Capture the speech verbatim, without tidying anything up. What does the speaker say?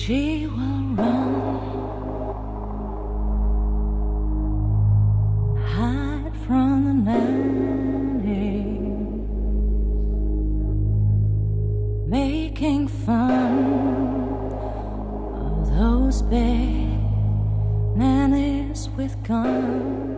She will run, hide from the nannies, making fun of those big nannies with guns.